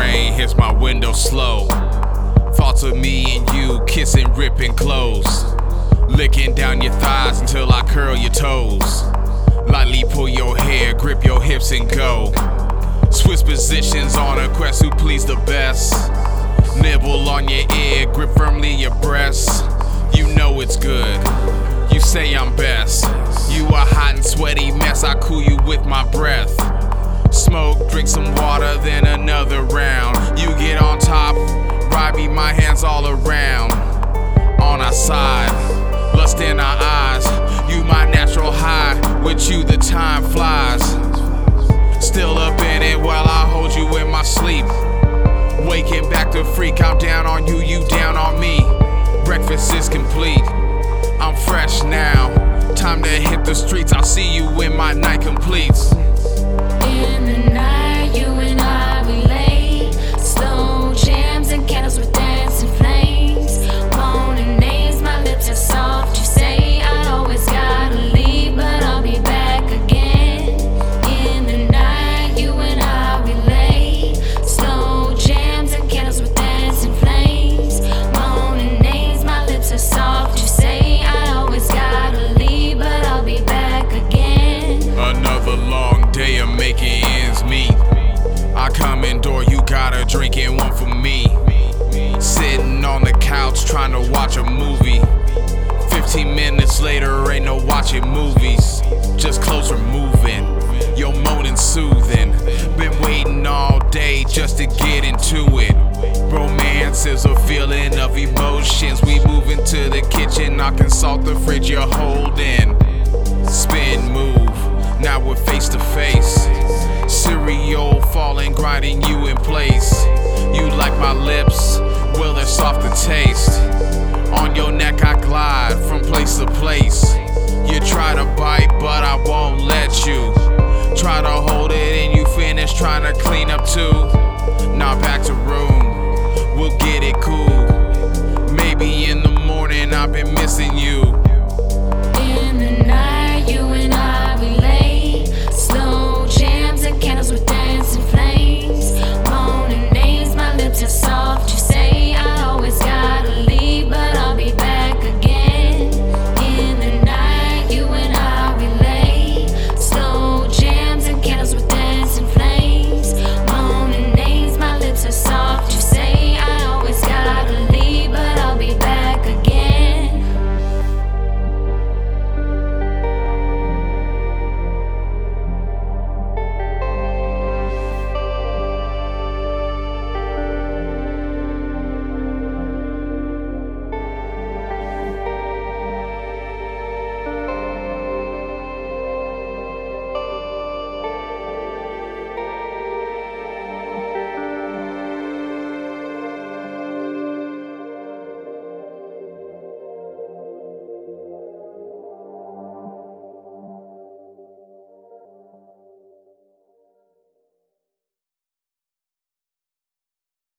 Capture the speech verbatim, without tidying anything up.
rain hits my window slow. Thoughts of me and you kissing, ripping clothes. Licking down your thighs until I curl your toes. Lightly pull your hair, grip your hips and go. Switch positions on a quest to please the best. Nibble on your ear, grip firmly your breast. You know it's good, you say I'm best. You a hot and sweaty mess, I cool you with my breath. Smoke, drink some water, then another round. You get on top, ride me, my hands all around. On our side, lust in our eyes. You my natural high, with you the time flies. Still up in it while I hold you in my sleep. Waking back to freak, I'm down on you, you down on me. Breakfast is complete, I'm fresh now. Time to hit the streets, I'll see you when my night completes. In the night, you and I, we lay. Slow jams and candles with dancing flames. Moaning names, my lips are soft. You say I always gotta leave, but I'll be back again. In the night, you and I, we lay. Slow jams and candles with dancing flames. Moaning names, my lips are soft. You say I always gotta leave, but I'll be back again. Another long day of making ends meet. I come indoor, you got a drink and one for me. Sitting on the couch trying to watch a movie. Fifteen minutes later, ain't no watching movies. Just clothes removing, your moaning soothing. Been waiting all day just to get into it. Romance is a feeling of emotions. We move into the kitchen, I consult the fridge you're holding. Spin, move, now we're face to face. Cereal falling, grinding you in place. You like my lips, well they're soft to taste. On your neck I glide from place to place. You try to bite but I won't let you. Try to hold it and you finish trying to clean up too.